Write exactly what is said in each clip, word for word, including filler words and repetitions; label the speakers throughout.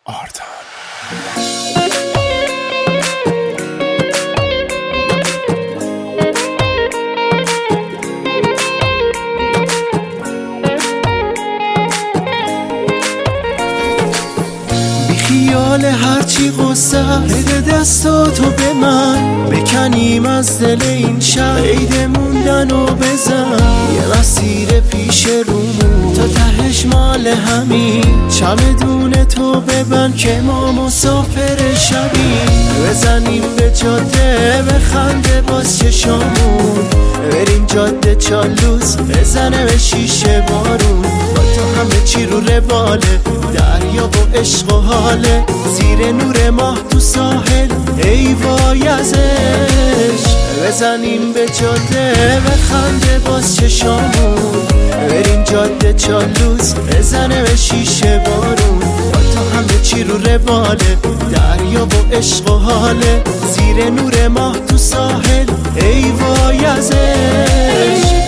Speaker 1: آردان.
Speaker 2: خیال هرچی غصه بده دستاتو به من، بکنیم از دل این شهر عید موندن و بزن. یه مسیر پیش رومون تا تهش مال همین، چمدون تو ببند که ما مسافر شبیم. بزنیم به جاده بخنده باز چشامون، بریم جاده چالوس بزنه به شیشه بارون. با تو همه چی رو رواله، دریا و عشق و حاله، زیر نور ماه تو ساحل ای وای از عشق. بزنیم به جاده بخنده باز چشامون، بریم جاده چالوس بزنه به شیشه بارون. با تو همه چی رو رواله، دریا و عشق و حاله، زیر نور ماه تو ساحل ای وای از عشق.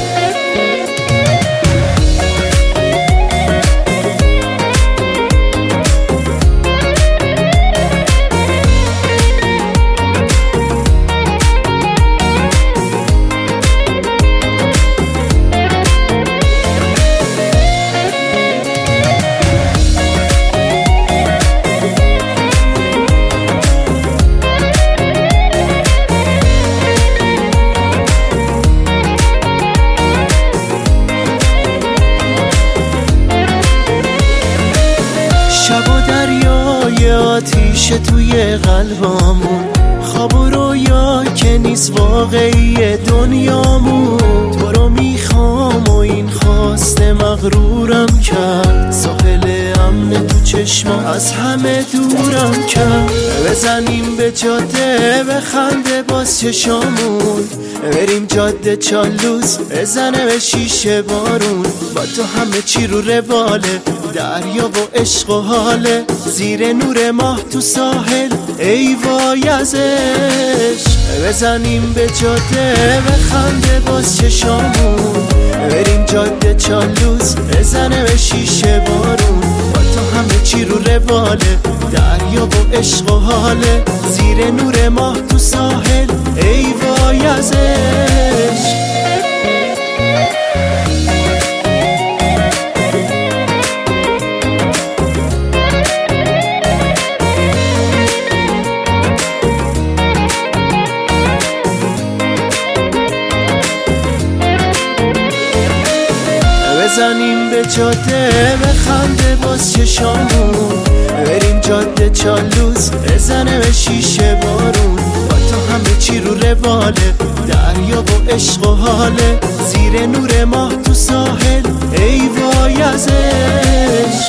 Speaker 2: آتیش توی قلبامون، خواب و رویا که نیست واقعی دنیامون. تو رو میخوام و این خواست مغرورم کرد، ساحل امن تو چشمم از همه دورم کرد. بزنیم به جاده بخنده باز چشامون، بریم جاده چالوس بزنه به شیشه بارون. با تو همه چی رو رواله، دریا و عشق و حاله، زیر نور ماه تو ساحل ای وای از عشق. بزنیم به جاده بخنده باز چشامون، بریم جاده چالوس بزنه به شیشه بارون. با تو همه چی رو رواله، دریا و عشق و حاله، زیر نور ماه تو ساحل ای وای از عشق. بزنیم به جاده بخنده باز چشامون، بریم جاده چالوس بزنه به شیشه بارون. با تو همه چی رو رواله، دریا و عشق و حاله، زیر نور ماه تو ساحل ای وای از عشق.